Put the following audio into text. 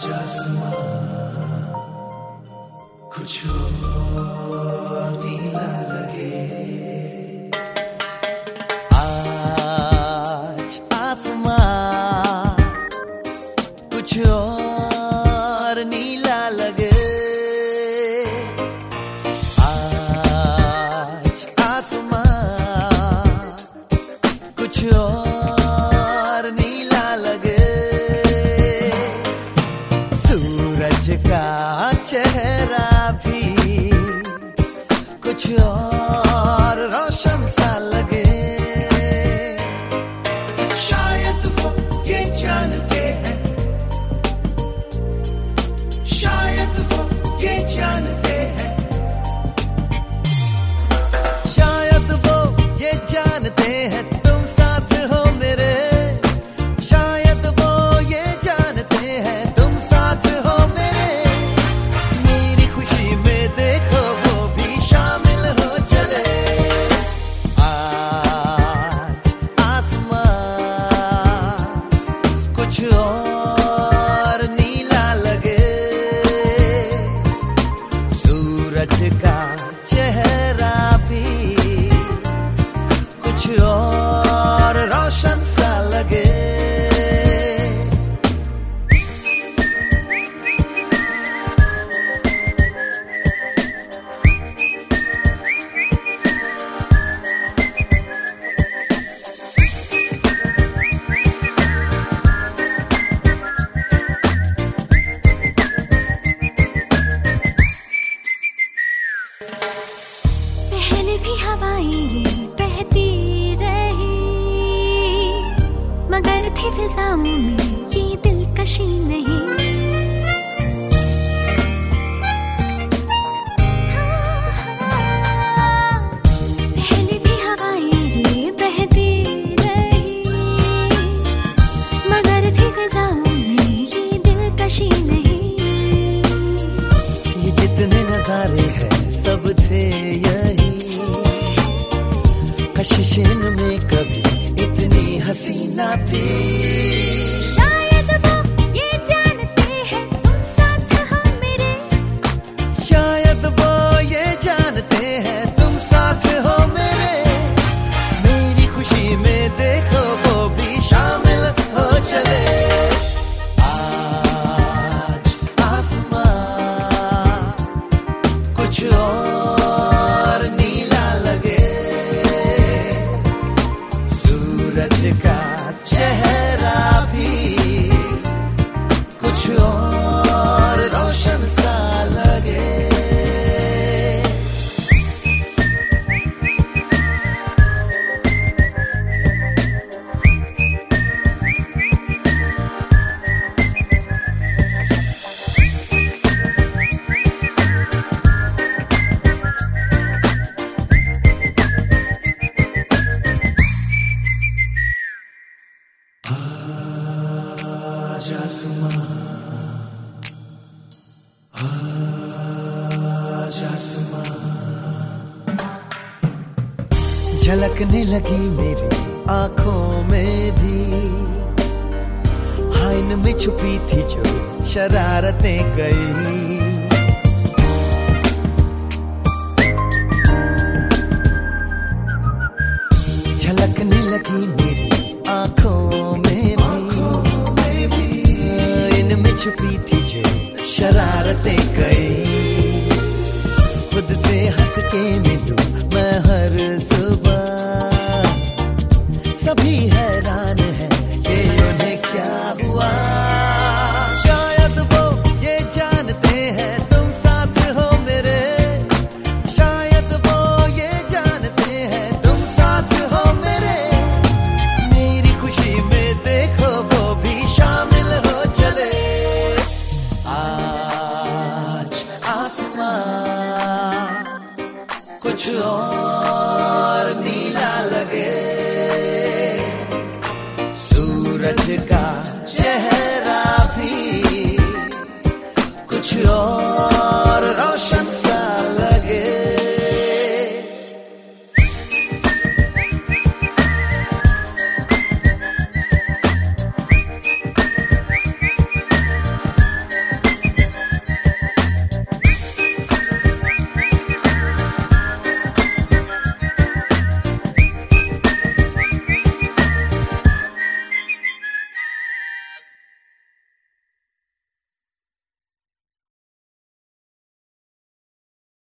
कुछ और नीला लगे। आज आसमां कुछ और नीला लगे। आज आसमां कुछ और नीला लगे। सूरज का चेहरा भी कुछ और रोशन सा लगे। शायद वो ये जानते हैं, शायद वो ये जानते हैं, शायद वो ये जानते हैं तुम साथ हो मेरे। शायद वो ये जानते हैं तुम साथ हो मेरे। मेरी खुशी में देखो वो भी शामिल हो चले। आज आसमां कुछ और नीला लगे। सूरज का चेहरा भी कुछ और रोशन सा लगे। पहले भी हवाएं बहती रही, मगर थी फिजाओं में ये दिलकशी नहीं। पहले भी हवाएं बहती रही, मगर थी फिजाओं में ये दिलकशी नहीं। ये जितने नजारे हैं सब थे यही। कशिश में कभी इतनी हसीना थी। शायद वो ये जानते हैं तुम साथ हो मेरे। शायद वो ये जानते हैं तुम साथ हो मेरे। मेरी खुशी में देखो वो भी शामिल हो चले। आज आसमां कुछ और नीला लगे। सूरज का चेहरा भी कुछ और रोशन सा लगे। आज आसमां, आज आसमां, झलकने लगी मेरी आंखों में भी। हाइन में छुपी थी जो शरारतें कई। झलकने लगी मेरी आंखों में भी। इनमें छुपी थी जो शरारतें कई। खुद से हंस के मिलूं मैं हर सुबह। सभी हैरान हैं ये उन्हें क्या हुआ। शायद वो ये जानते हैं तुम साथ हो मेरे। शायद वो ये जानते हैं तुम साथ हो मेरे। मेरी खुशी में देखो वो भी शामिल हो चले। आज आसमां कुछ और नीला लगे। सूरज का चेहरा